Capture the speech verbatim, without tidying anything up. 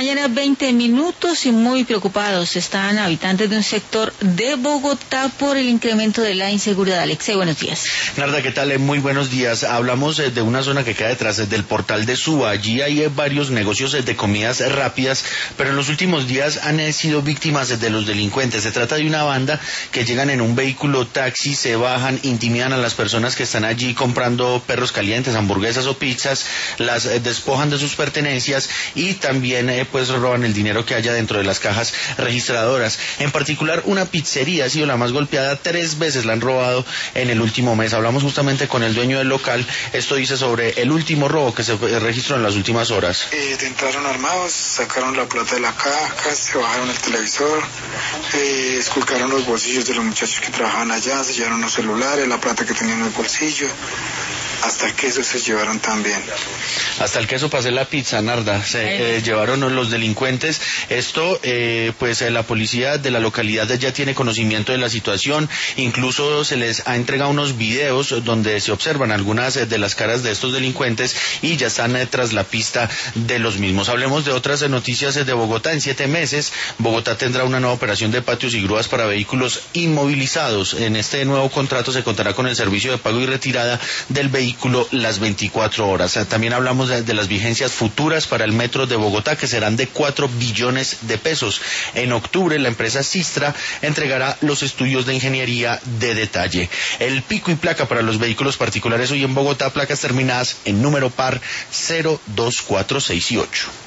mañana, veinte minutos, y muy preocupados están habitantes de un sector de Bogotá por el incremento de la inseguridad. Alexei, buenos días. Narda, ¿qué tal? Muy buenos días. Hablamos de una zona que queda detrás del portal de Suba. Allí hay varios negocios de comidas rápidas, pero en los últimos días han sido víctimas de los delincuentes. Se trata de una banda que llegan en un vehículo taxi, se bajan, intimidan a las personas que están allí comprando perros calientes, hamburguesas o pizzas, las despojan de sus pertenencias y también eh, pues roban el dinero que haya dentro de las cajas registradoras. En particular, una pizzería ha sido la más golpeada, tres veces la han robado en el último mes. Hablamos justamente con el dueño del local. Esto dice sobre el último robo que se registró en las últimas horas. Eh, entraron armados, sacaron la plata de la caja, se bajaron el televisor, eh, esculcaron los bolsillos de los muchachos que trabajaban allá, se llevaron los celulares, la plata que tenían en el bolsillo. Hasta el queso se llevaron también. Hasta el queso para hacer la pizza, Narda, se eh, llevaron los delincuentes. Esto, eh, pues eh, la policía de la localidad ya tiene conocimiento de la situación. Incluso se les ha entregado unos videos donde se observan algunas de las caras de estos delincuentes y ya están eh, tras la pista de los mismos. Hablemos de otras noticias de Bogotá. En siete meses, Bogotá tendrá una nueva operación de patios y grúas para vehículos inmovilizados. En este nuevo contrato se contará con el servicio de pago y retirada del vehículo las veinticuatro horas. También hablamos de, de las vigencias futuras para el metro de Bogotá, que serán de cuatro billones de pesos. En octubre, la empresa Sistra entregará los estudios de ingeniería de detalle. El pico y placa para los vehículos particulares hoy en Bogotá, placas terminadas en número par cero dos cuatro seis y ocho.